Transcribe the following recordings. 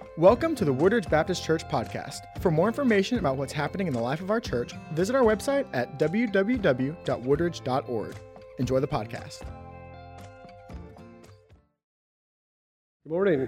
Welcome to the Woodridge Baptist Church podcast. For more information about what's happening in the life of our church, visit our website at www.woodridge.org. Enjoy the podcast. Good morning.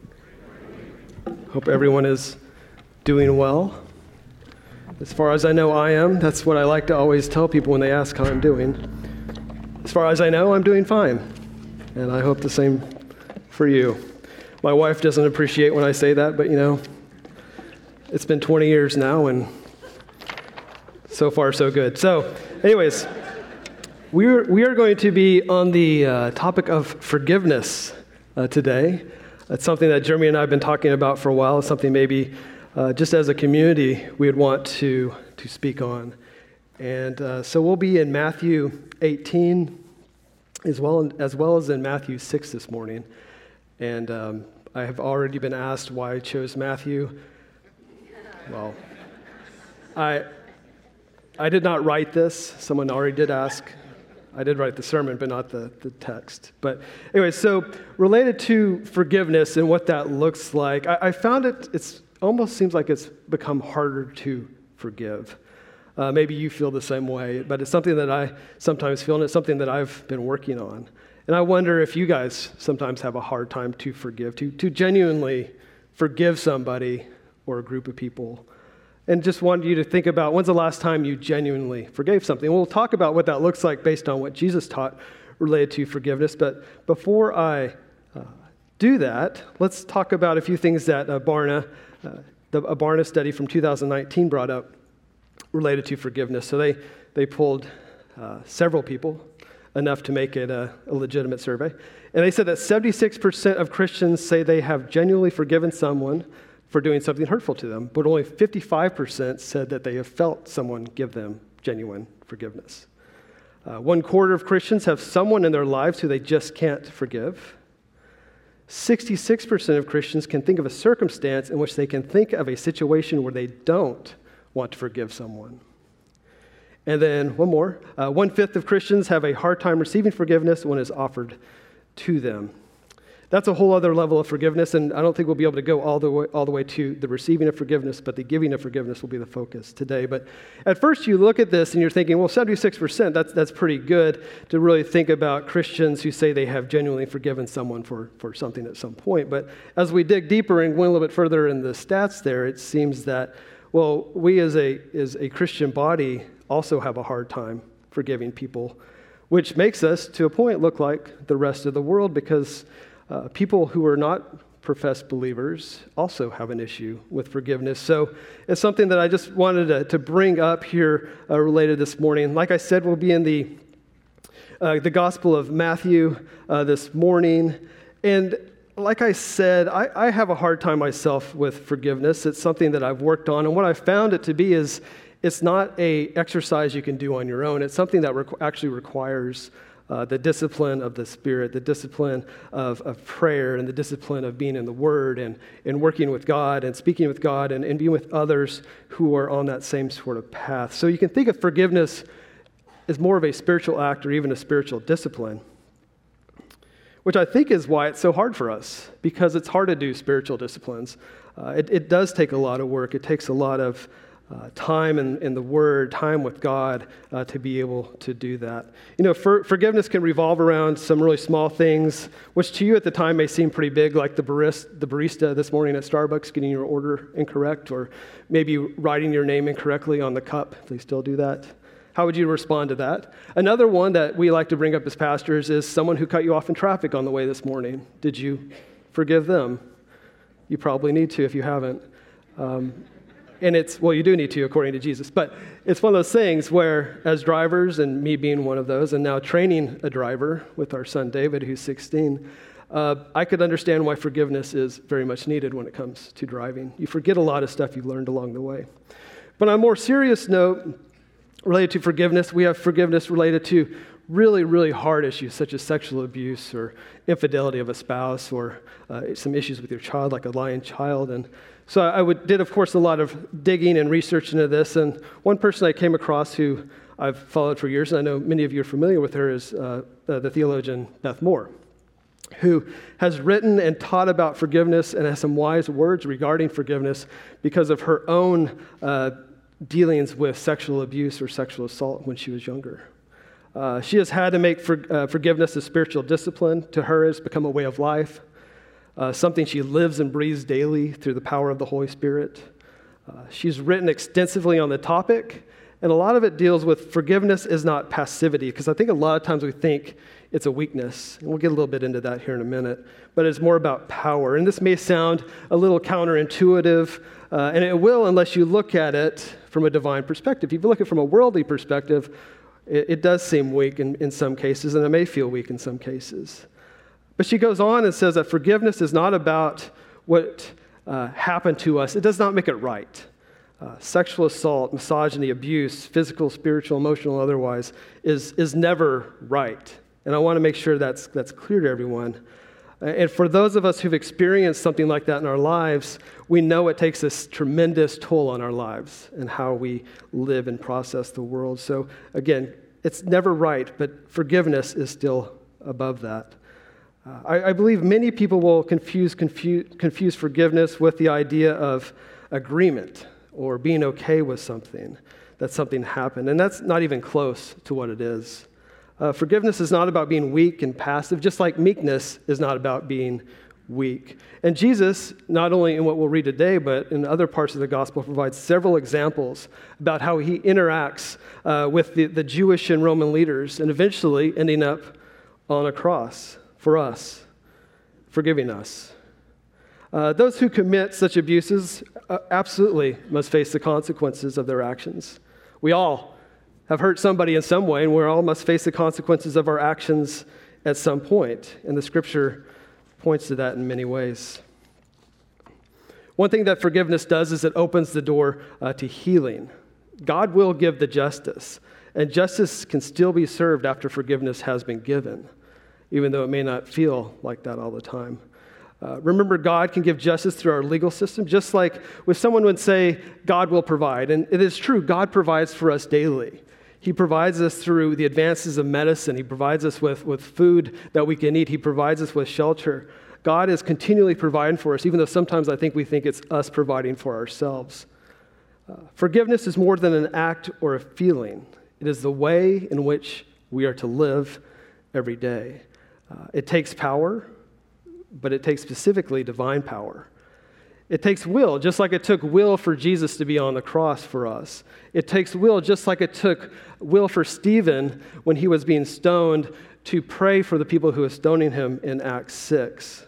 Hope everyone is doing well. As far as I know, I am. That's what I like to always tell people when they ask how I'm doing. As far as I know, I'm doing fine. And I hope the same for you. My wife doesn't appreciate when I say that, but it's been 20 years now, and so far so good. So, anyways, we are going to be on the topic of forgiveness today. It's something that Jeremy and I have been talking about for a while. It's something maybe just as a community we would want to speak on. And so we'll be in Matthew 18 as well as in Matthew 6 this morning. And I have already been asked why I chose Matthew. Well, I did not write this. Someone already did ask. I did write the sermon, but not the text. But anyway, so related to forgiveness and what that looks like, I found it almost seems like it's become harder to forgive. Maybe you feel the same way, but it's something that I sometimes feel, and it's something that I've been working on. And I wonder if you guys sometimes have a hard time to forgive, to genuinely forgive somebody or a group of people. And just wanted you to think about, when's the last time you genuinely forgave something? We'll talk about what that looks like based on what Jesus taught related to forgiveness. But before I do that, let's talk about a few things that a Barna study from 2019 brought up related to forgiveness. So they pulled several people, enough to make it a legitimate survey. And they said that 76% of Christians say they have genuinely forgiven someone for doing something hurtful to them, but only 55% said that they have felt someone give them genuine forgiveness. 1/4 of Christians have someone in their lives who they just can't forgive. 66% of Christians can think of a circumstance in which they can think of a situation where they don't want to forgive someone. And then one more, 1/5 of Christians have a hard time receiving forgiveness when it's offered to them. That's a whole other level of forgiveness, and I don't think we'll be able to go all the way to the receiving of forgiveness, but the giving of forgiveness will be the focus today. But at first you look at this and you're thinking, well, 76%, that's pretty good to really think about Christians who say they have genuinely forgiven someone for something at some point. But as we dig deeper and went a little bit further in the stats there, it seems that, well, we as a Christian body also have a hard time forgiving people, which makes us, to a point, look like the rest of the world, because people who are not professed believers also have an issue with forgiveness. So it's something that I just wanted to bring up here related this morning. Like I said, we'll be in the Gospel of Matthew this morning. And like I said, I have a hard time myself with forgiveness. It's something that I've worked on. And what I found it to be is it's not an exercise you can do on your own. It's something that actually requires the discipline of the Spirit, the discipline of prayer, and the discipline of being in the Word and working with God and speaking with God and being with others who are on that same sort of path. So you can think of forgiveness as more of a spiritual act or even a spiritual discipline, which I think is why it's so hard for us, because it's hard to do spiritual disciplines. It does take a lot of work. It takes a lot of time in the Word, time with God to be able to do that. Forgiveness can revolve around some really small things, which to you at the time may seem pretty big, like the barista this morning at Starbucks getting your order incorrect, or maybe writing your name incorrectly on the cup. If they still do that. How would you respond to that? Another one that we like to bring up as pastors is someone who cut you off in traffic on the way this morning. Did you forgive them? You probably need to if you haven't. And you do need to, according to Jesus. But it's one of those things where, as drivers, and me being one of those, and now training a driver with our son David, who's 16, I could understand why forgiveness is very much needed when it comes to driving. You forget a lot of stuff you learned along the way. But on a more serious note, related to forgiveness, we have forgiveness related to really, really hard issues such as sexual abuse or infidelity of a spouse or some issues with your child, like a lying child. And so I did, of course, a lot of digging and research into this. And one person I came across who I've followed for years, and I know many of you are familiar with her, is the theologian Beth Moore. who has written and taught about forgiveness and has some wise words regarding forgiveness because of her own dealings with sexual abuse or sexual assault when she was younger. She has had to make forgiveness a spiritual discipline. To her, it's become a way of life, something she lives and breathes daily through the power of the Holy Spirit. She's written extensively on the topic, and a lot of it deals with forgiveness is not passivity, because I think a lot of times we think it's a weakness, and we'll get a little bit into that here in a minute, but it's more about power. And this may sound a little counterintuitive, and it will unless you look at it from a divine perspective. If you look at it from a worldly perspective, it does seem weak in some cases, and it may feel weak in some cases. But she goes on and says that forgiveness is not about what happened to us. It does not make it right. Sexual assault, misogyny, abuse, physical, spiritual, emotional, otherwise, is never right. And I want to make sure that's clear to everyone. And for those of us who've experienced something like that in our lives, we know it takes this tremendous toll on our lives and how we live and process the world. So again, it's never right, but forgiveness is still above that. I believe many people will confuse forgiveness with the idea of agreement or being okay with something, that something happened. And that's not even close to what it is. Forgiveness is not about being weak and passive, just like meekness is not about being weak. And Jesus, not only in what we'll read today, but in other parts of the gospel, provides several examples about how he interacts with the Jewish and Roman leaders and eventually ending up on a cross for us, forgiving us. Those who commit such abuses absolutely must face the consequences of their actions. We all have hurt somebody in some way, and we all must face the consequences of our actions at some point. And the scripture points to that in many ways. One thing that forgiveness does is it opens the door to healing. God will give the justice, and justice can still be served after forgiveness has been given, even though it may not feel like that all the time. Remember, God can give justice through our legal system, just like if someone would say, God will provide. And it is true, God provides for us daily. He provides us through the advances of medicine. He provides us with food that we can eat. He provides us with shelter. God is continually providing for us, even though sometimes I think we think it's us providing for ourselves. Forgiveness is more than an act or a feeling. It is the way in which we are to live every day. It takes power, but it takes specifically divine power. It takes will, just like it took will for Jesus to be on the cross for us. It takes will, just like it took will for Stephen when he was being stoned to pray for the people who were stoning him in Acts 6.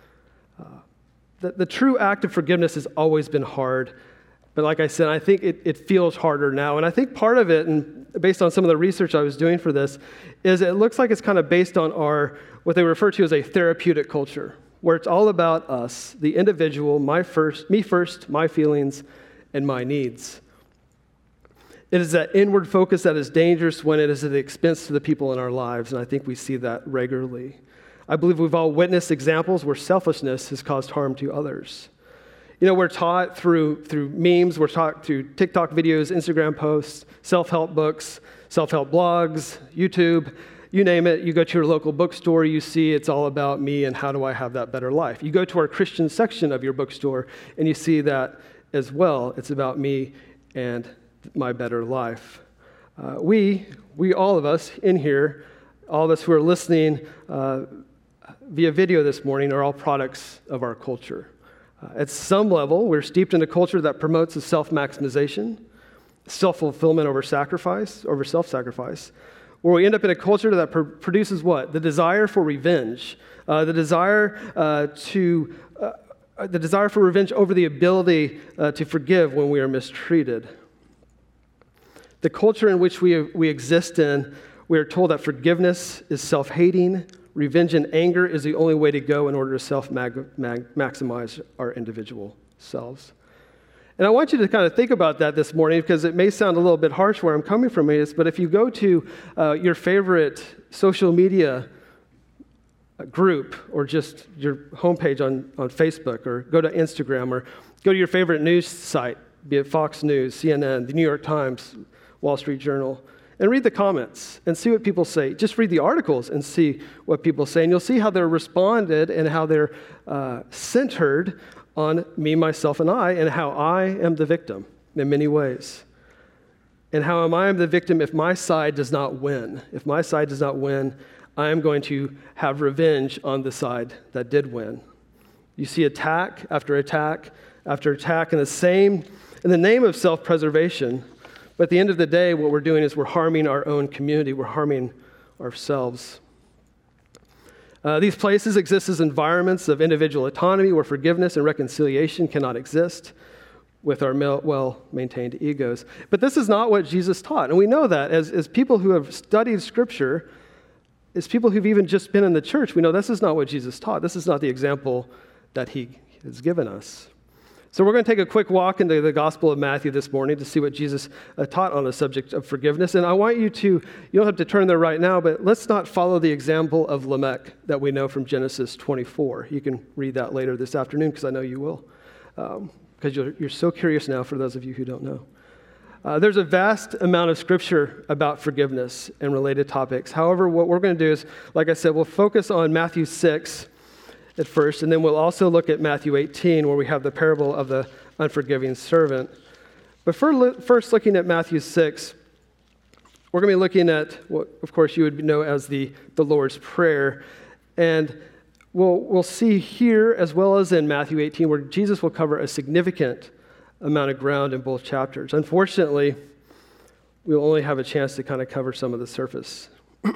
The true act of forgiveness has always been hard, but like I said, I think it feels harder now. And I think part of it, and based on some of the research I was doing for this, is it looks like it's kind of based on what they refer to as a therapeutic culture, where it's all about us, the individual, me first, my feelings, and my needs. It is that inward focus that is dangerous when it is at the expense to the people in our lives, and I think we see that regularly. I believe we've all witnessed examples where selfishness has caused harm to others. You know, we're taught through memes, we're taught through TikTok videos, Instagram posts, self-help books, self-help blogs, YouTube, you name it. You go to your local bookstore, you see it's all about me and how do I have that better life. You go to our Christian section of your bookstore and you see that as well. It's about me and my better life. We all of us in here, all of us who are listening via video this morning are all products of our culture. At some level, we're steeped in a culture that promotes a self-maximization, self-fulfillment over self-sacrifice, where we end up in a culture that produces what? The desire for revenge, the desire for revenge over the ability to forgive when we are mistreated. The culture in which we exist in, we are told that forgiveness is self-hating, revenge and anger is the only way to go in order to self-maximize our individual selves. And I want you to kind of think about that this morning because it may sound a little bit harsh where I'm coming from, but if you go to your favorite social media group or just your homepage on Facebook or go to Instagram or go to your favorite news site, be it Fox News, CNN, the New York Times, Wall Street Journal, And read the comments and see what people say. Just read the articles and see what people say. And you'll see how they're responded and how they're centered on me, myself, and I, and how I am the victim in many ways. And how am I the victim if my side does not win? If my side does not win, I am going to have revenge on the side that did win. You see attack after attack after attack in the name of self-preservation. But at the end of the day, what we're doing is we're harming our own community. We're harming ourselves. These places exist as environments of individual autonomy where forgiveness and reconciliation cannot exist with our well-maintained egos. But this is not what Jesus taught. And we know that as people who have studied Scripture, as people who've even just been in the church, we know this is not what Jesus taught. This is not the example that he has given us. So we're going to take a quick walk into the Gospel of Matthew this morning to see what Jesus taught on the subject of forgiveness. And I want you don't have to turn there right now, but let's not follow the example of Lamech that we know from Genesis 24. You can read that later this afternoon because I know you will. Because you're so curious now for those of you who don't know. There's a vast amount of scripture about forgiveness and related topics. However, what we're going to do is, like I said, we'll focus on Matthew 6 at first, and then we'll also look at Matthew 18, where we have the parable of the unforgiving servant. But first looking at Matthew 6, we're going to be looking at what, of course, you would know as the Lord's Prayer. And we'll see here, as well as in Matthew 18, where Jesus will cover a significant amount of ground in both chapters. Unfortunately, we'll only have a chance to kind of cover some of the surface.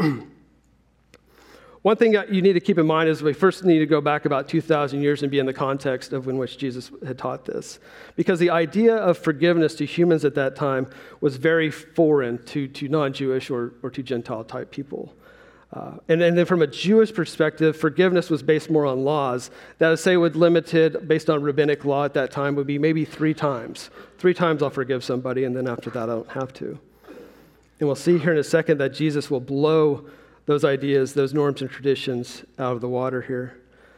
One thing that you need to keep in mind is we first need to go back about 2,000 years and be in the context of in which Jesus had taught this. Because the idea of forgiveness to humans at that time was very foreign to non-Jewish or to Gentile type people. And then from a Jewish perspective, forgiveness was based more on laws. That is, say, would limited, based on rabbinic law at that time, would be maybe 3 times. 3 times I'll forgive somebody, and then after that I don't have to. And we'll see here in a second that Jesus will blow those ideas, those norms and traditions out of the water here.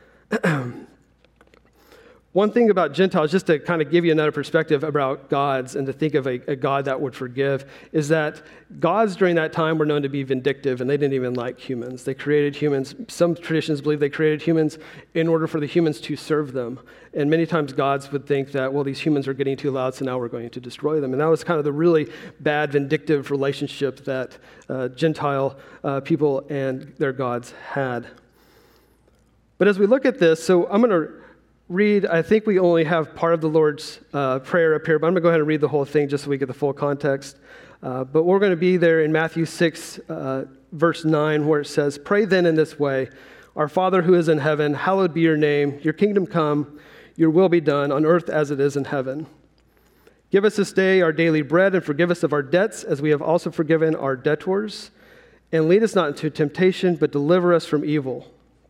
One thing about Gentiles, just to kind of give you another perspective about gods and to think of a God that would forgive, is that gods during that time were known to be vindictive, and they didn't even like humans. They created humans. Some traditions believe they created humans in order for the humans to serve them. And many times gods would think that, well, these humans are getting too loud, so now we're going to destroy them. And that was kind of the really bad, vindictive relationship that Gentile people and their gods had. But as we look at this, so I'm going to read, I think we only have part of the Lord's Prayer up here, but I'm going to go ahead and read the whole thing just so we get the full context. But we're going to be there in Matthew 6, verse 9, where it says, "Pray then in this way, Our Father who is in heaven, hallowed be your name. Your kingdom come, your will be done on earth as it is in heaven. Give us this day our daily bread, and forgive us of our debts as we have also forgiven our debtors. And lead us not into temptation, but deliver us from evil."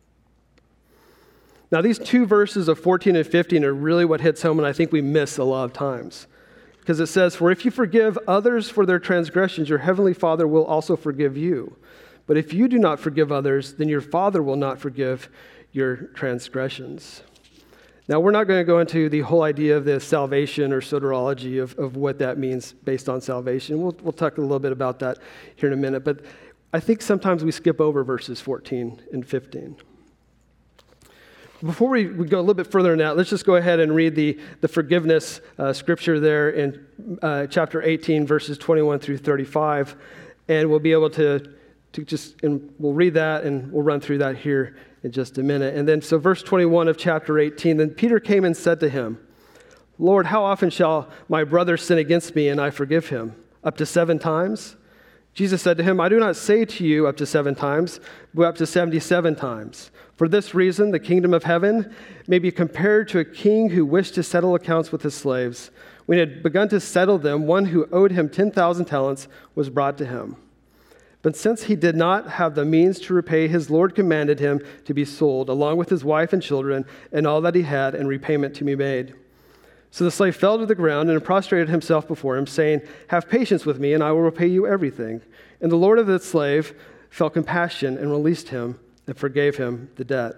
Now, these 2 verses of 14 and 15 are really what hits home, and I think we miss a lot of times. Because it says, "For if you forgive others for their transgressions, your heavenly Father will also forgive you. But if you do not forgive others, then your Father will not forgive your transgressions." Now, we're not going to go into the whole idea of the salvation or soteriology of what that means based on salvation. We'll talk a little bit about that here in a minute. But I think sometimes we skip over verses 14 and 15. Before we go a little bit further in that, let's just go ahead and read the forgiveness scripture there in chapter 18, verses 21 through 35. And we'll be able to we'll read that and we'll run through that here in just a minute. And then, so verse 21 of chapter 18, "Then Peter came and said to him, 'Lord, how often shall my brother sin against me and I forgive him? Up to 7 times?' Jesus said to him, 'I do not say to you up to 7 times, but up to 77 times. For this reason, the kingdom of heaven may be compared to a king who wished to settle accounts with his slaves. When he had begun to settle them, one who owed him 10,000 talents was brought to him. But since he did not have the means to repay, his Lord commanded him to be sold, along with his wife and children, and all that he had, and repayment to be made. So the slave fell to the ground and prostrated himself before him, saying, "Have patience with me, and I will repay you everything." And the Lord of the slave felt compassion and released him and forgave him the debt.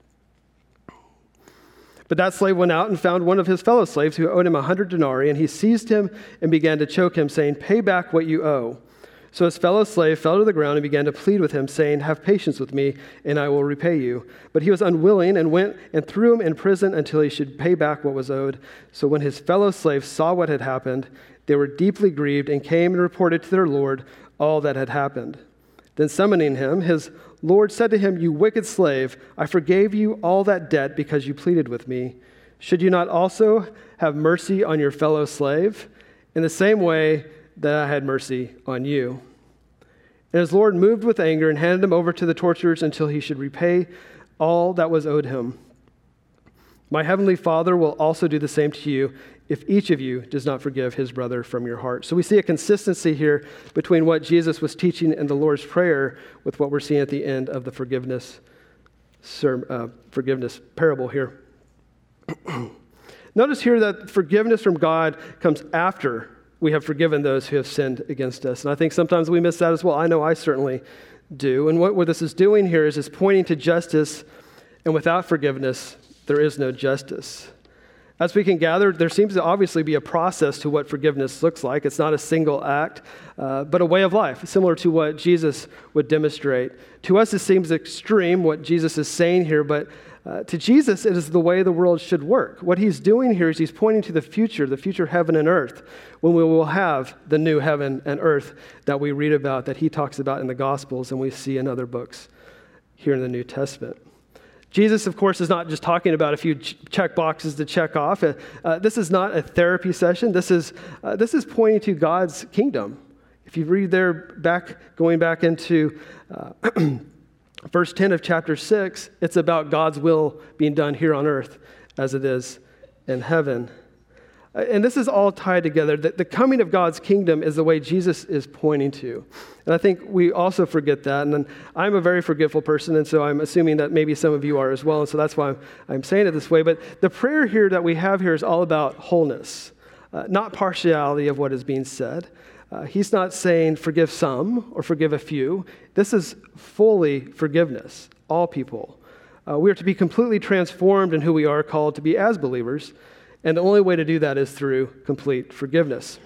But that slave went out and found one of his fellow slaves who owed him 100 denarii, and he seized him and began to choke him, saying, "Pay back what you owe." So his fellow slave fell to the ground and began to plead with him, saying, "Have patience with me, and I will repay you." But he was unwilling and went and threw him in prison until he should pay back what was owed. So when his fellow slaves saw what had happened, they were deeply grieved and came and reported to their lord all that had happened. Then summoning him, his lord said to him, "You wicked slave, I forgave you all that debt because you pleaded with me. Should you not also have mercy on your fellow slave, in the same way that I had mercy on you?" And his lord moved with anger and handed him over to the torturers until he should repay all that was owed him. My heavenly Father will also do the same to you if each of you does not forgive his brother from your heart. So we see a consistency here between what Jesus was teaching in the Lord's Prayer with what we're seeing at the end of the forgiveness parable here. Notice here that forgiveness from God comes after we have forgiven those who have sinned against us. And I think sometimes we miss that as well. I know I certainly do. And what this is doing here is it's pointing to justice, and without forgiveness, there is no justice. As we can gather, there seems to obviously be a process to what forgiveness looks like. It's not a single act, but a way of life, similar to what Jesus would demonstrate. To us, it seems extreme what Jesus is saying here, but to Jesus, it is the way the world should work. What he's doing here is he's pointing to the future heaven and earth, when we will have the new heaven and earth that we read about, that he talks about in the Gospels and we see in other books here in the New Testament. Jesus, of course, is not just talking about a few check boxes to check off. This is not a therapy session. This is pointing to God's kingdom. If you read there, going back into verse 10 of chapter 6, it's about God's will being done here on earth as it is in heaven. And this is all tied together. The coming of God's kingdom is the way Jesus is pointing to. And I think we also forget that. And I'm a very forgetful person, and so I'm assuming that maybe some of you are as well. And so that's why I'm saying it this way. But the prayer here that we have here is all about wholeness, not partiality of what is being said. He's not saying forgive some or forgive a few. This is fully forgiveness, all people. We are to be completely transformed in who we are called to be as believers. And the only way to do that is through complete forgiveness.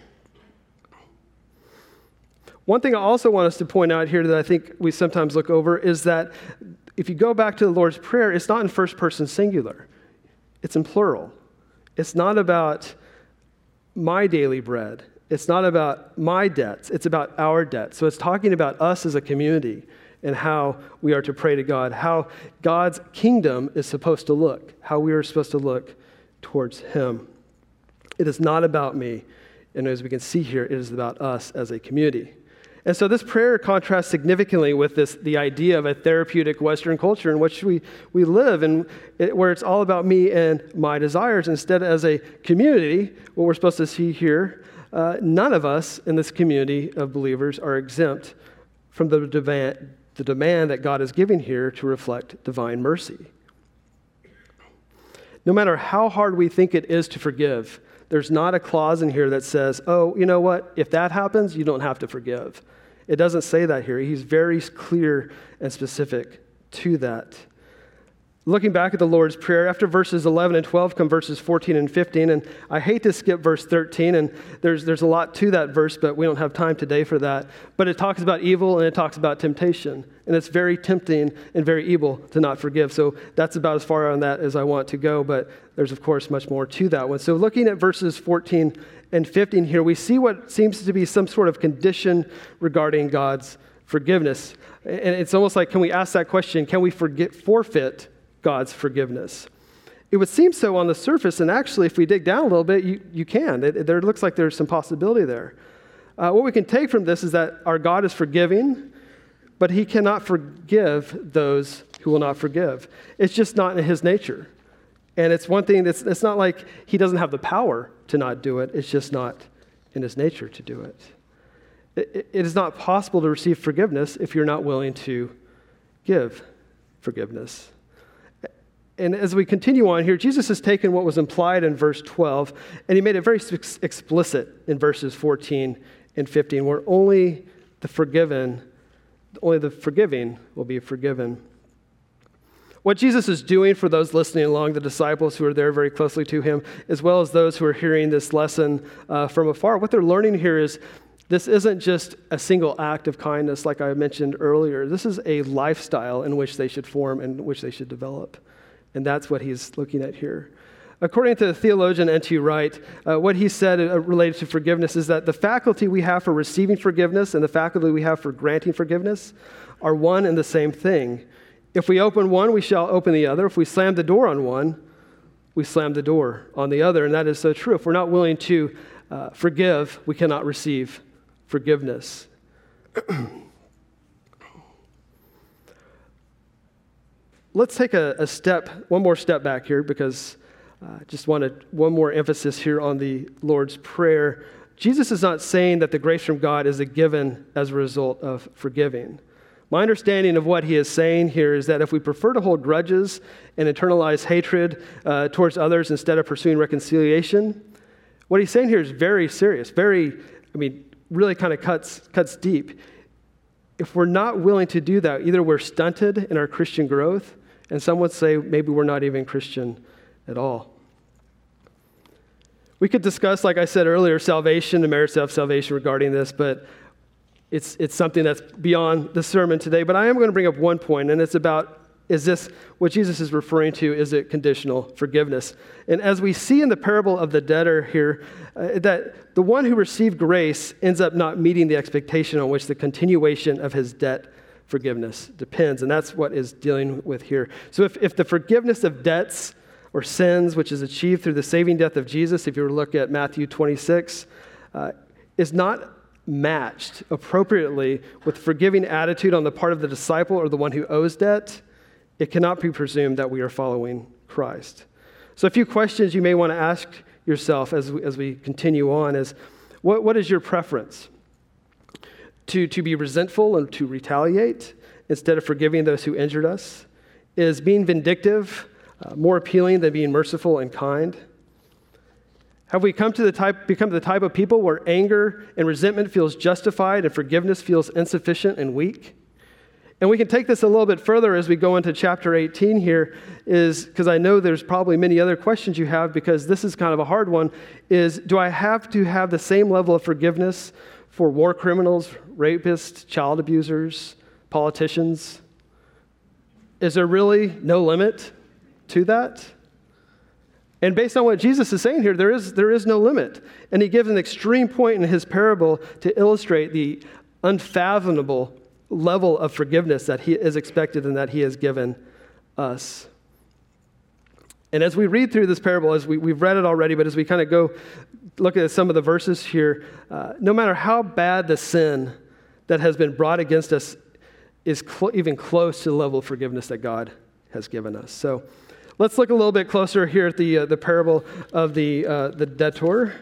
One thing I also want us to point out here that I think we sometimes look over is that if you go back to the Lord's Prayer, it's not in first person singular. It's in plural. It's not about my daily bread. It's not about my debts. It's about our debts. So it's talking about us as a community and how we are to pray to God, how God's kingdom is supposed to look, how we are supposed to look towards him. It is not about me. And as we can see here, it is about us as a community. And so this prayer contrasts significantly with the idea of a therapeutic Western culture in which we live, and where it's all about me and my desires. Instead, as a community, what we're supposed to see here, none of us in this community of believers are exempt from the demand that God is giving here to reflect divine mercy. No matter how hard we think it is to forgive, there's not a clause in here that says, oh, you know what? If that happens, you don't have to forgive. It doesn't say that here. He's very clear and specific to that. Looking back at the Lord's Prayer, after verses 11 and 12 come verses 14 and 15, and I hate to skip verse 13, and there's a lot to that verse, but we don't have time today for that. But it talks about evil and it talks about temptation, and it's very tempting and very evil to not forgive. So that's about as far on that as I want to go, but there's, of course, much more to that one. So looking at verses 14 and 15 here, we see what seems to be some sort of condition regarding God's forgiveness. And it's almost like, can we ask that question, can we forfeit God's forgiveness? It would seem so on the surface, and actually, if we dig down a little bit, you can. There looks like there's some possibility there. What we can take from this is that our God is forgiving, but he cannot forgive those who will not forgive. It's just not in his nature. And it's one thing it's not like he doesn't have the power to not do it. It's just not in his nature to do it. It is not possible to receive forgiveness if you're not willing to give forgiveness. And as we continue on here, Jesus has taken what was implied in verse 12, and he made it very explicit in verses 14 and 15, where only the forgiving will be forgiven. What Jesus is doing for those listening along, the disciples who are there very closely to him, as well as those who are hearing this lesson from afar, what they're learning here is This isn't just a single act of kindness like I mentioned earlier. This is a lifestyle in which they should form and which they should develop. And that's what he's looking at here. According to the theologian N.T. Wright, what he said related to forgiveness is that the faculty we have for receiving forgiveness and the faculty we have for granting forgiveness are one and the same thing. If we open one, we shall open the other. If we slam the door on one, we slam the door on the other. And that is so true. If we're not willing to forgive, we cannot receive forgiveness. Let's take one more step back here, because I just wanted one more emphasis here on the Lord's Prayer. Jesus is not saying that the grace from God is a given as a result of forgiving. My understanding of what he is saying here is that if we prefer to hold grudges and internalize hatred towards others instead of pursuing reconciliation, what he's saying here is very serious, really kind of cuts deep. If we're not willing to do that, either we're stunted in our Christian growth, and some would say maybe we're not even Christian at all. We could discuss, like I said earlier, salvation, the merits of salvation regarding this, but it's something that's beyond the sermon today. But I am going to bring up one point, and it's about, is this what Jesus is referring to? Is it conditional forgiveness? And as we see in the parable of the debtor here, that the one who received grace ends up not meeting the expectation on which the continuation of his debt forgiveness depends. And that's what is dealing with here. So if the forgiveness of debts or sins, which is achieved through the saving death of Jesus, if you were to look at Matthew 26, is not matched appropriately with forgiving attitude on the part of the disciple or the one who owes debt, it cannot be presumed that we are following Christ. So a few questions you may want to ask yourself as we continue on is, what is your preference? To be resentful and to retaliate instead of forgiving those who injured us? Is being vindictive more appealing than being merciful and kind? Have we become the type of people where anger and resentment feels justified and forgiveness feels insufficient and weak? And we can take this a little bit further as we go into chapter 18 here, is because I know there's probably many other questions you have, because this is kind of a hard one, is do I have to have the same level of forgiveness for war criminals, rapists, child abusers, politicians? Is there really no limit to that? And based on what Jesus is saying here, there is no limit. And he gives an extreme point in his parable to illustrate the unfathomable level of forgiveness that he is expected and that he has given us. And as we read through this parable, as we've read it already, but as we kind of go look at some of the verses here, no matter how bad the sin that has been brought against us is even close to the level of forgiveness that God has given us. So let's look a little bit closer here at the parable of the debtor.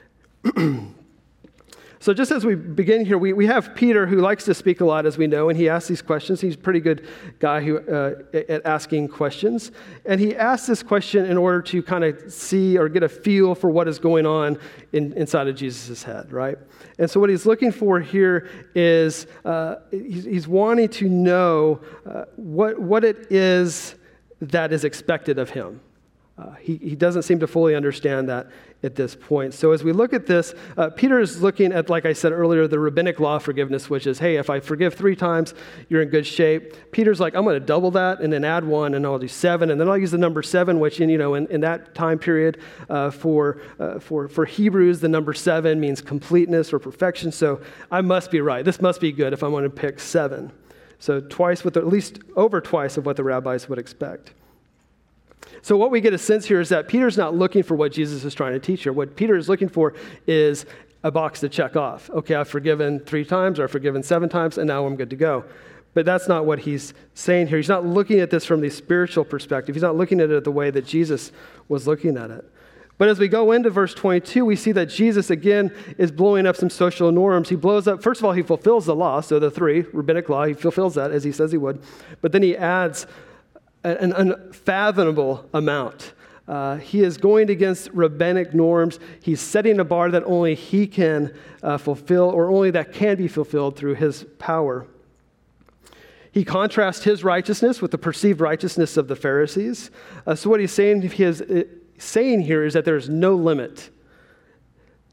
So just as we begin here, we have Peter, who likes to speak a lot, as we know, and he asks these questions. He's a pretty good guy at asking questions. And he asks this question in order to kind of see or get a feel for what is going on inside of Jesus' head, right? And so what he's looking for here is he's wanting to know what it is that is expected of him. He doesn't seem to fully understand that at this point. So as we look at this, Peter is looking at, like I said earlier, the rabbinic law of forgiveness, which is, hey, if I forgive 3 times, you're in good shape. Peter's like, I'm going to double that and then add 1, and I'll do 7, and then I'll use the number 7, which in that time period for Hebrews, the number 7 means completeness or perfection. So I must be right. This must be good if I'm going to pick 7. So at least over twice of what the rabbis would expect. So what we get a sense here is that Peter's not looking for what Jesus is trying to teach here. What Peter is looking for is a box to check off. Okay, I've forgiven 3 times, or I've forgiven 7 times, and now I'm good to go. But that's not what he's saying here. He's not looking at this from the spiritual perspective. He's not looking at it the way that Jesus was looking at it. But as we go into verse 22, we see that Jesus, again, is blowing up some social norms. He blows up, first of all, he fulfills the law, so the 3, rabbinic law, he fulfills that as he says he would. But then he adds an unfathomable amount. He is going against rabbinic norms. He's setting a bar that only he can fulfill, or only that can be fulfilled through his power. He contrasts his righteousness with the perceived righteousness of the Pharisees. So what he's saying here is that there's no limit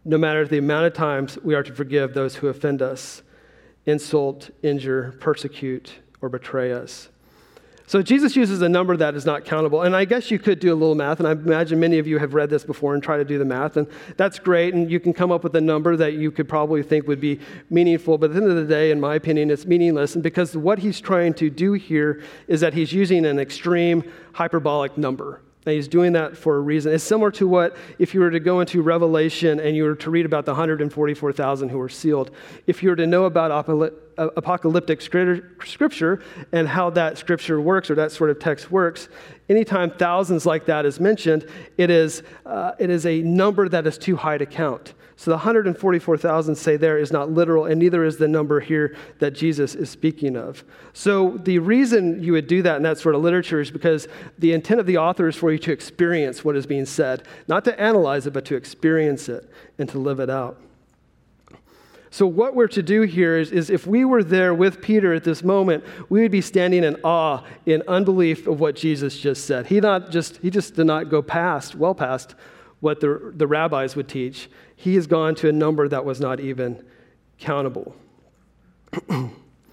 no matter the amount of times we are to forgive those who offend us, insult, injure, persecute, or betray us. So Jesus uses a number that is not countable. And I guess you could do a little math, and I imagine many of you have read this before and try to do the math, and that's great, and you can come up with a number that you could probably think would be meaningful, but at the end of the day, in my opinion, it's meaningless, and because what he's trying to do here is that he's using an extreme hyperbolic number. And he's doing that for a reason. It's similar to what, if you were to go into Revelation and you were to read about the 144,000 who were sealed, if you were to know about apocalyptic scripture and how that scripture works or that sort of text works, anytime thousands like that is mentioned, it is a number that is too high to count. So the 144,000 say there is not literal, and neither is the number here that Jesus is speaking of. So the reason you would do that in that sort of literature is because the intent of the author is for you to experience what is being said, not to analyze it, but to experience it and to live it out. So what we're to do here is if we were there with Peter at this moment, we would be standing in awe, in unbelief of what Jesus just said. He just did not go past what the rabbis would teach. He has gone to a number that was not even countable. And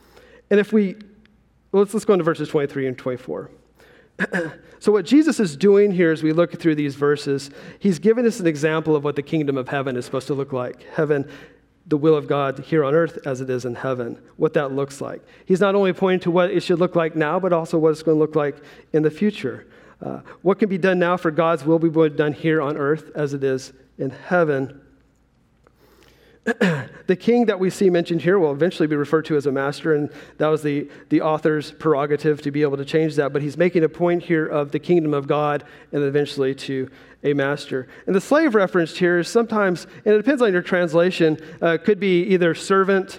let's go into verses 23 and 24. So what Jesus is doing here as we look through these verses, he's given us an example of what the kingdom of heaven is supposed to look like. Heaven, the will of God here on earth as it is in heaven, what that looks like. He's not only pointing to what it should look like now, but also what it's going to look like in the future. What can be done now for God's will be done here on earth as it is in heaven. The king that we see mentioned here will eventually be referred to as a master, and that was the author's prerogative to be able to change that. But he's making a point here of the kingdom of God and eventually to a master. And the slave referenced here is sometimes, and it depends on your translation, could be either servant,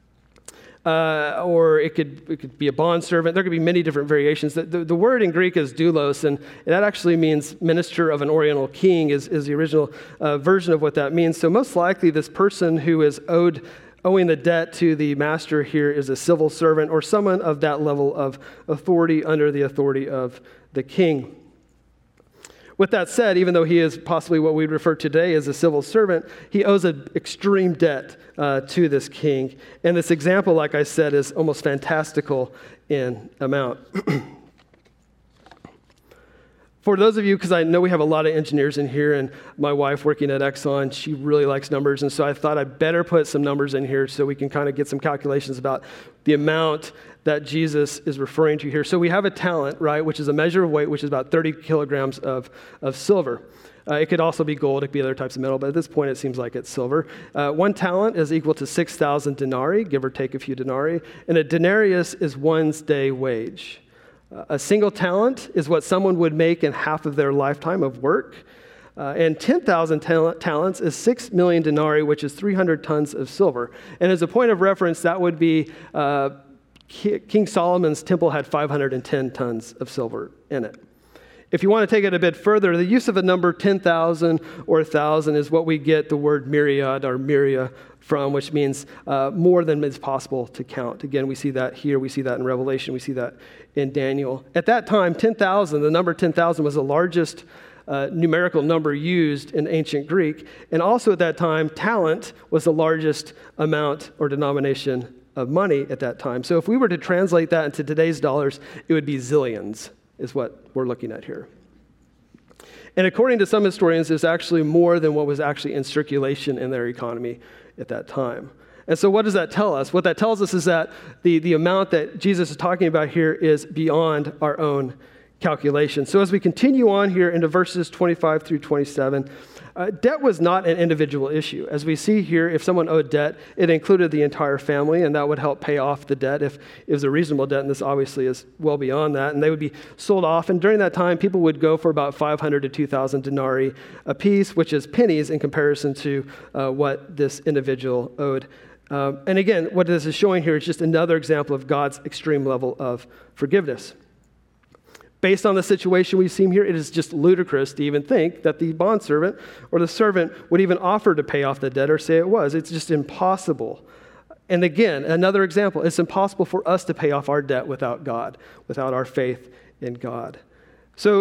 or it could be a bond servant. There could be many different variations. The word in Greek is doulos, and that actually means minister of an oriental king is the original version of what that means. So most likely this person who is owing the debt to the master here is a civil servant or someone of that level of authority under the authority of the king. With that said, even though he is possibly what we'd refer to today as a civil servant, he owes an extreme debt to this king. And this example, like I said, is almost fantastical in amount. For those of you, because I know we have a lot of engineers in here, and my wife working at Exxon, she really likes numbers, and so I thought I'd better put some numbers in here so we can kind of get some calculations about the amount that Jesus is referring to here. So we have a talent, right, which is a measure of weight, which is about 30 kilograms of silver. It could also be gold, it could be other types of metal, but at this point it seems like it's silver. 1 talent is equal to 6,000 denarii, give or take a few denarii, and a denarius is one's day wage. A single talent is what someone would make in half of their lifetime of work. And 10,000 talents is 6 million denarii, which is 300 tons of silver. And as a point of reference, that would be King Solomon's temple had 510 tons of silver in it. If you want to take it a bit further, the use of a number 10,000 or 1,000 is what we get the word myriad or myria from, which means more than is possible to count. Again, we see that here, we see that in Revelation, we see that in Daniel. At that time, 10,000, the number 10,000 was the largest numerical number used in ancient Greek. And also at that time, talent was the largest amount or denomination of money at that time. So if we were to translate that into today's dollars, it would be zillions, is what we're looking at here. And according to some historians, there's actually more than what was actually in circulation in their economy at that time. And so what does that tell us? What that tells us is that the amount that Jesus is talking about here is beyond our own calculation. So as we continue on here into verses 25 through 27, debt was not an individual issue. As we see here, if someone owed debt, it included the entire family, and that would help pay off the debt if it was a reasonable debt, and this obviously is well beyond that. And they would be sold off, and during that time, people would go for about 500 to 2,000 denarii a piece, which is pennies in comparison to what this individual owed. And again, what this is showing here is just another example of God's extreme level of forgiveness. Based on the situation we see here, it is just ludicrous to even think that the bondservant or the servant would even offer to pay off the debt or say it was. It's just impossible. And again, another example, it's impossible for us to pay off our debt without God, without our faith in God. So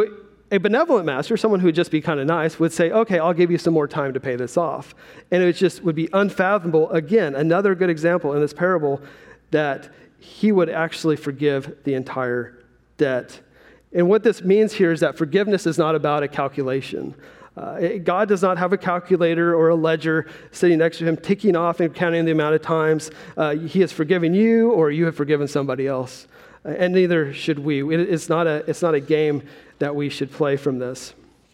a benevolent master, someone who would just be kind of nice, would say, okay, I'll give you some more time to pay this off. And it would be unfathomable. Again, another good example in this parable that he would actually forgive the entire debt. And what this means here is that forgiveness is not about a calculation. God does not have a calculator or a ledger sitting next to him, ticking off and counting the amount of times he has forgiven you or you have forgiven somebody else. And neither should we. It's not a game that we should play from this.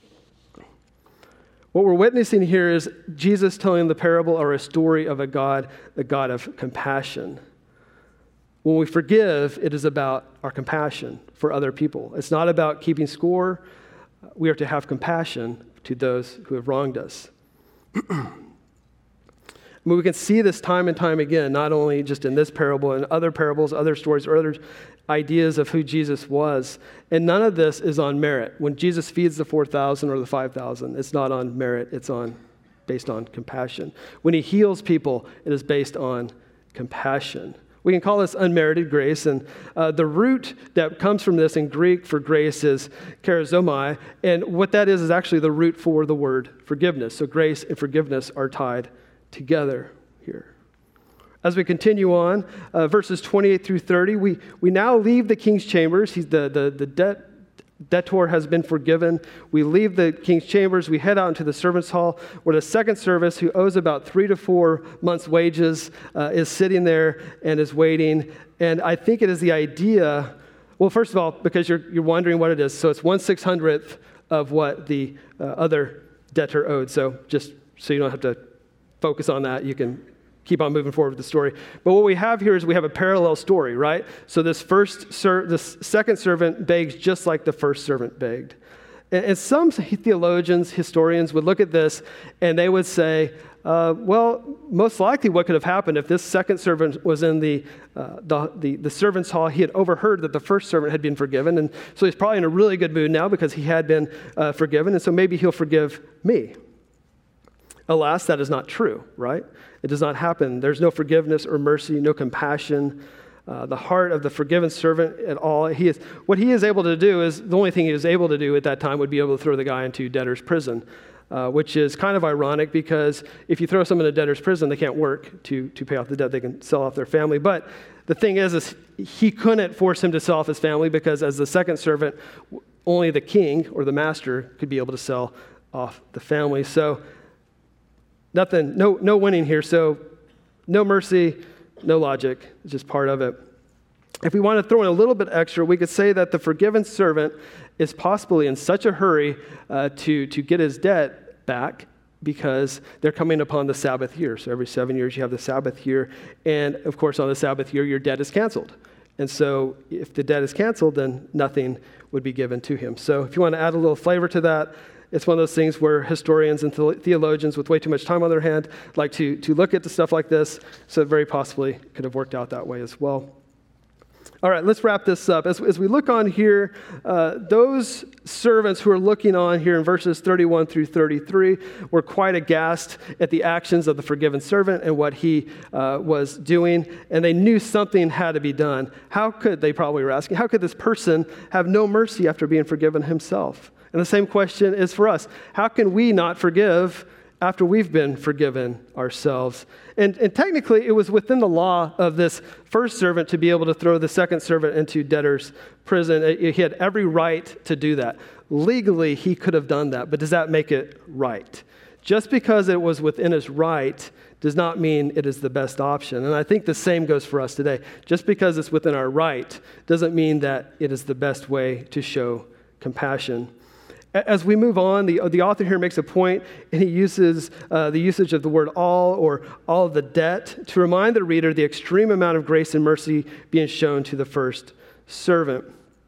What we're witnessing here is Jesus telling the parable or a story of the God of compassion. When we forgive, it is about our compassion for other people. It's not about keeping score. We are to have compassion to those who have wronged us. We can see this time and time again, not only just in this parable, in other parables, other stories, or other ideas of who Jesus was. And none of this is on merit. When Jesus feeds the 4,000 or the 5,000, it's not on merit, it's based on compassion. When he heals people, it is based on compassion. We can call this unmerited grace, and the root that comes from this in Greek for grace is charizomai, and what that is actually the root for the word forgiveness. So grace and forgiveness are tied together here. As we continue on, verses 28 through 30, we now leave the king's chambers. The debtor has been forgiven. We leave the king's chambers. We head out into the servants' hall where the second servant, who owes about 3 to 4 months' wages, is sitting there and is waiting. And I think it is the idea, well, first of all, because you're wondering what it is. So it's 1/600th of what the other debtor owed. So just so you don't have to focus on that, you can keep on moving forward with the story. But what we have here is we have a parallel story, right? So this second servant begs just like the first servant begged. And some theologians, historians would look at this and they would say, well, most likely what could have happened if this second servant was in the servant's hall, he had overheard that the first servant had been forgiven. And so he's probably in a really good mood now because he had been forgiven. And so maybe he'll forgive me. Alas, that is not true, right? It does not happen. There's no forgiveness or mercy, no compassion. The heart of the forgiven servant at all. What he is able to do is, the only thing he was able to do at that time would be able to throw the guy into debtor's prison, which is kind of ironic because if you throw someone in debtor's prison, they can't work to pay off the debt. They can sell off their family. But the thing is he couldn't force him to sell off his family because as the second servant, only the king or the master could be able to sell off the family. So nothing, no winning here. So no mercy, no logic. It's just part of it. If we want to throw in a little bit extra, we could say that the forgiven servant is possibly in such a hurry to get his debt back because they're coming upon the Sabbath year. So every 7 years you have the Sabbath year. And of course, on the Sabbath year, your debt is canceled. And so if the debt is canceled, then nothing would be given to him. So if you want to add a little flavor to that, it's one of those things where historians and theologians with way too much time on their hand like to look at the stuff like this, so it very possibly could have worked out that way as well. All right, let's wrap this up. As we look on here, those servants who are looking on here in verses 31 through 33 were quite aghast at the actions of the forgiven servant and what he was doing, and they knew something had to be done. They probably were asking, how could this person have no mercy after being forgiven himself? And the same question is for us. How can we not forgive after we've been forgiven ourselves? And technically, it was within the law of this first servant to be able to throw the second servant into debtor's prison. He had every right to do that. Legally, he could have done that, but does that make it right? Just because it was within his right does not mean it is the best option. And I think the same goes for us today. Just because it's within our right doesn't mean that it is the best way to show compassion. As we move on, the author here makes a point, and he uses the usage of the word all or all of the debt to remind the reader the extreme amount of grace and mercy being shown to the first servant.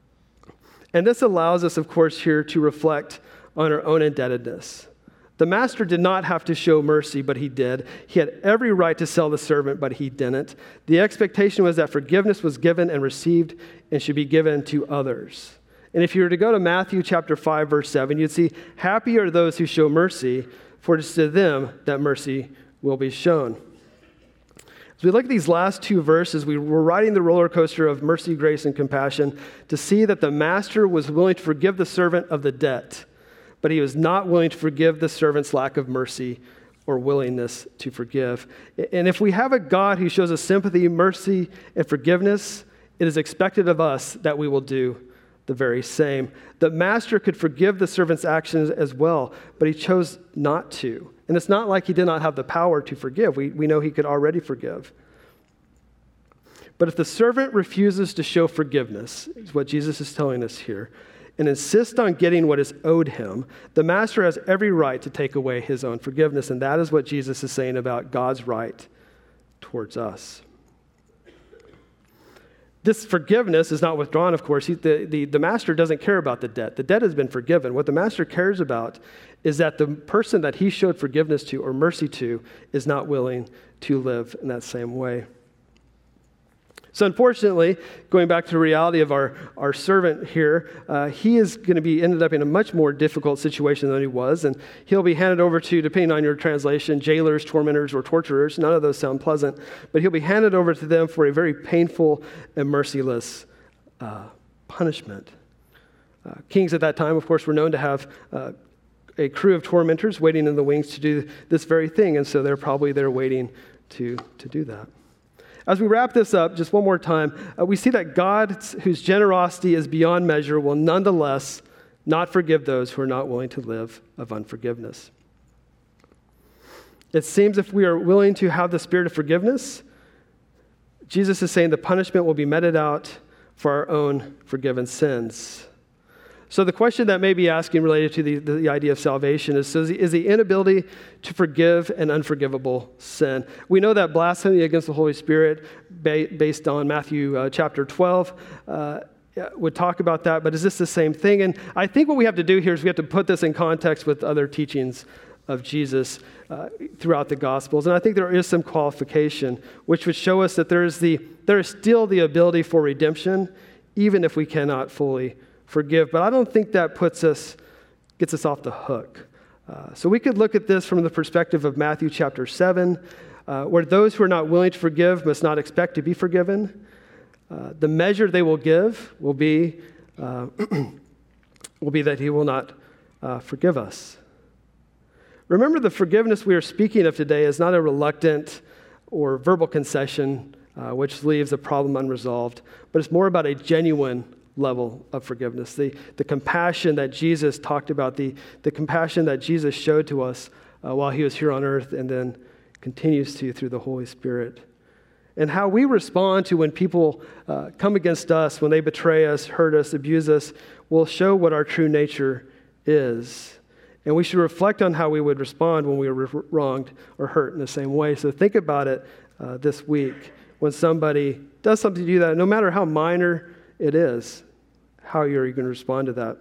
And this allows us, of course, here to reflect on our own indebtedness. The master did not have to show mercy, but he did. He had every right to sell the servant, but he didn't. The expectation was that forgiveness was given and received and should be given to others. And if you were to go to Matthew chapter 5, verse 7, you'd see, happy are those who show mercy, for it is to them that mercy will be shown. As we look at these last two verses, we're riding the roller coaster of mercy, grace, and compassion to see that the master was willing to forgive the servant of the debt, but he was not willing to forgive the servant's lack of mercy or willingness to forgive. And if we have a God who shows us sympathy, mercy, and forgiveness, it is expected of us that we will do the very same. The master could forgive the servant's actions as well, but he chose not to. And it's not like he did not have the power to forgive. We know he could already forgive. But if the servant refuses to show forgiveness, is what Jesus is telling us here, and insists on getting what is owed him, the master has every right to take away his own forgiveness. And that is what Jesus is saying about God's right towards us. This forgiveness is not withdrawn, of course. The master doesn't care about the debt. The debt has been forgiven. What the master cares about is that the person that he showed forgiveness to or mercy to is not willing to live in that same way. So unfortunately, going back to the reality of our servant here, he is going to be ended up in a much more difficult situation than he was, and he'll be handed over to, depending on your translation, jailers, tormentors, or torturers. None of those sound pleasant, but he'll be handed over to them for a very painful and merciless punishment. Kings at that time, of course, were known to have a crew of tormentors waiting in the wings to do this very thing, and so they're probably there waiting to do that. As we wrap this up, just one more time, we see that God, whose generosity is beyond measure, will nonetheless not forgive those who are not willing to live of unforgiveness. It seems if we are willing to have the spirit of forgiveness, Jesus is saying the punishment will be meted out for our own forgiven sins. So the question that may be asking related to the idea of salvation is the inability to forgive an unforgivable sin. We know that blasphemy against the Holy Spirit, based on Matthew chapter 12, would talk about that, but is this the same thing? And I think what we have to do here is we have to put this in context with other teachings of Jesus throughout the Gospels. And I think there is some qualification, which would show us that there is still the ability for redemption, even if we cannot fully forgive. But I don't think that gets us off the hook. So we could look at this from the perspective of Matthew chapter 7, where those who are not willing to forgive must not expect to be forgiven. The measure they will give will be that he will not forgive us. Remember, the forgiveness we are speaking of today is not a reluctant or verbal concession, which leaves a problem unresolved, but it's more about a genuine level of forgiveness, the compassion that Jesus talked about, the compassion that Jesus showed to us while he was here on earth and then continues to through the Holy Spirit. And how we respond to when people come against us, when they betray us, hurt us, abuse us, will show what our true nature is. And we should reflect on how we would respond when we were wronged or hurt in the same way. So think about it this week. When somebody does something to you that, no matter how minor it is, how are you going to respond to that?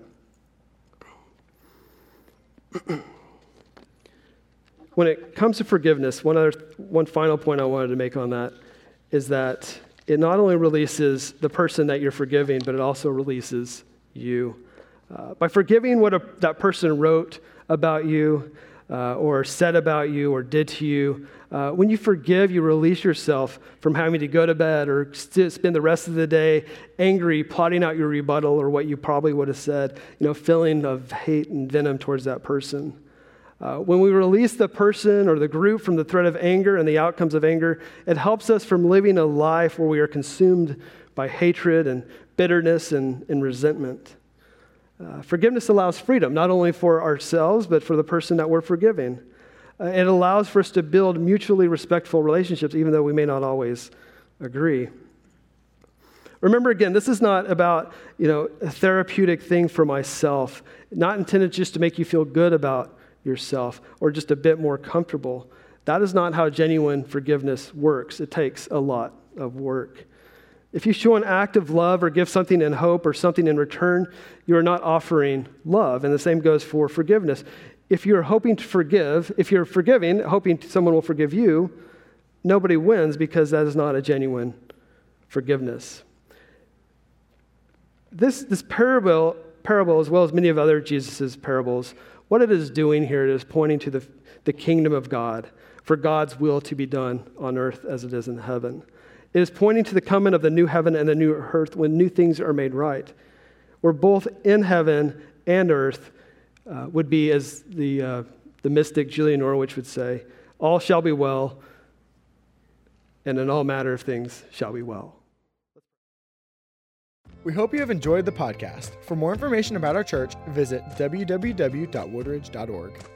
When it comes to forgiveness, one final point I wanted to make on that is that it not only releases the person that you're forgiving, but it also releases you. By forgiving what that person wrote about you, or said about you, or did to you, when you forgive, you release yourself from having to go to bed or spend the rest of the day angry, plotting out your rebuttal or what you probably would have said, feeling of hate and venom towards that person. When we release the person or the group from the threat of anger and the outcomes of anger, it helps us from living a life where we are consumed by hatred and bitterness and resentment. Forgiveness allows freedom, not only for ourselves, but for the person that we're forgiving. It allows for us to build mutually respectful relationships, even though we may not always agree. Remember, again, this is not about, a therapeutic thing for myself, not intended just to make you feel good about yourself or just a bit more comfortable. That is not how genuine forgiveness works. It takes a lot of work. If you show an act of love or give something in hope or something in return, you are not offering love. And the same goes for forgiveness. If you're hoping to forgive, if you're forgiving, hoping someone will forgive you, nobody wins because that is not a genuine forgiveness. This parable, as well as many of other Jesus' parables, what it is doing here is pointing to the kingdom of God, for God's will to be done on earth as it is in heaven. It is pointing to the coming of the new heaven and the new earth when new things are made right. Where both in heaven and earth would be, as the mystic Julian Norwich would say, all shall be well, and in all manner of things shall be well. We hope you have enjoyed the podcast. For more information about our church, visit www.woodridge.org.